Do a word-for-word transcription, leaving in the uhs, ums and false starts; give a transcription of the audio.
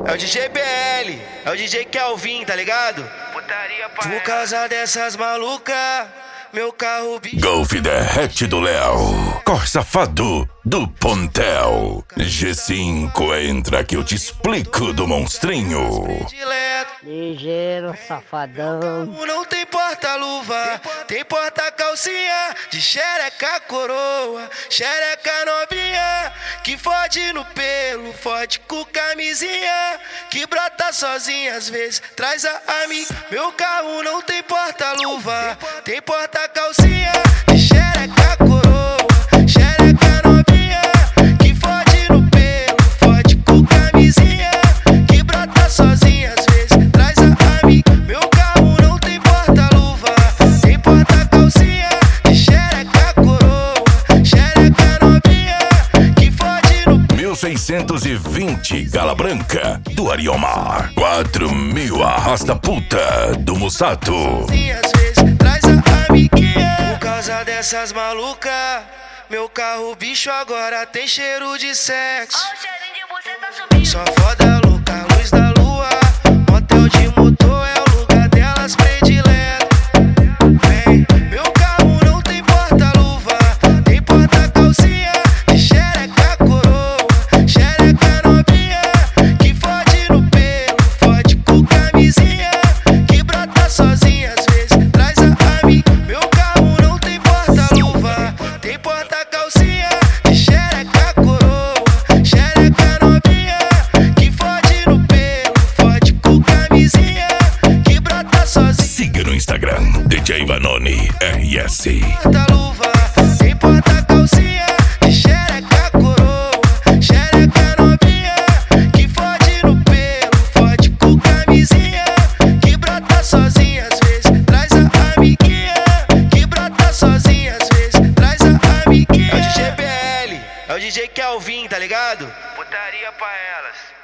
É o D J B L, é o D J Kelvin, tá ligado? Putaria pra Por causa dessas malucas, meu carro bicho. Golf derrete do Léo, Cor Safado do Pontel. G cinco entra que eu te explico do monstrinho. Ligeiro, safadão. Não tem porta-luva, tem porta-calcinha, de xereca coroa, xereca novinha, que fode no pelo, fode com camisinha, que brota sozinha às vezes, traz a amiga. Meu carro não tem porta-luva, tem porta-calcinha, de xereca coroa, xereca novinha, que fode no pelo, fode com camisinha, que brota sozinha às vezes. Meu carro não tem porta-luva, tem porta-calcinha, de xereca coroa, xereca novinha, que fode no... mil seiscentos e vinte Gala Branca do Ariomar. Quatro mil Arrasta Puta do Mussato. E às vezes traz a amiguinha. Por causa dessas malucas, meu carro bicho agora tem cheiro de sexo. Ó, o cheirinho de você tá subindo. Só foda louca, luz da lua, motel de motor é o lugar delas predileto. Vem, meu carro não tem porta-luva, tem porta-calcinha, de xereca coroa, xereca novinha, que fode no pelo, fode com camisinha, que brota sozinha às vezes, traz a amiga. Meu carro não tem porta-luva, tem porta-calcinha, de xereca coroa, xereca novinha, que fode no pelo, fode com camisinha, que brota sozinha. Siga no Instagram, D J Vanoni R S. Porta-luva, tem porta-calcinha, de xereca coroa, xereca novinha, que fode no pelo, fode com camisinha, que brota sozinha às vezes, traz a amiguinha, que brota sozinha às vezes, traz a amiguinha. É o D J B L, é o D J Kelvin, tá ligado? Putaria pra elas.